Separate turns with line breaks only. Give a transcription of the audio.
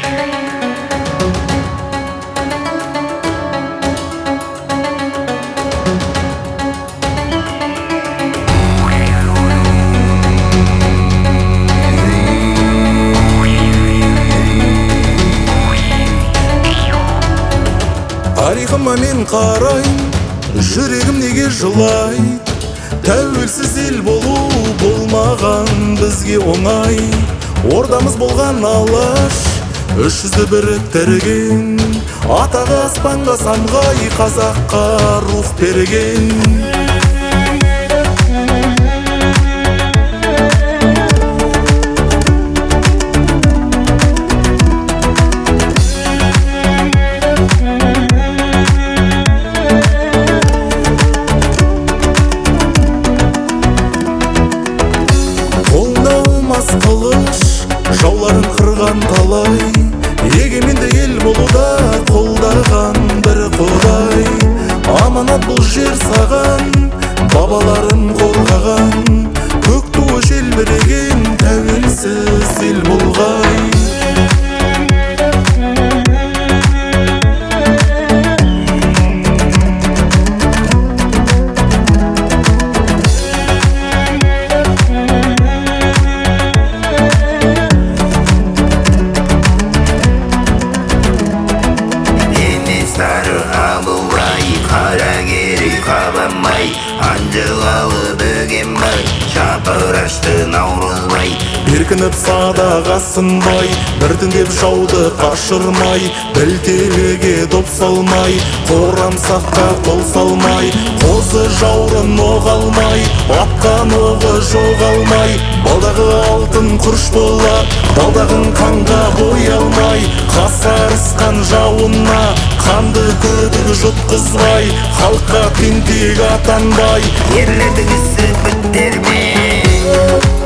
Тарихыма мен қарайм, жүрегім неге жылайды? Тәуелсіз ел болу болмаған бізге оңай. Ордамыз болған алаш, 300-ді біріктірген, атағы аспанға самғай, қазаққа рух берген. Қылыш, жауларын қырған талай, егеменді ел болуда қолдаған бір Құдай. Аманат бұл жер саған, бабаларым қорғаған, көк туы желбіреген тәуелсіз ел болғай.
Анжылалы бөгенбай, шапырашты наурызбай.
Беркініп садаға сынбай, біртіндеп жауды қашырмай, білтеліге доп салмай, қорамсаққа қол салмай, қозы жаурын оғалмай, атқан оғы жоғалмай. Балдағы алтын құрыш болар, балдағын қанға боялмай, қасарысқан жауына қанды күдік жұтқызбай, халыққа тентек атанбай.
Ерлердің ісі бітер ме?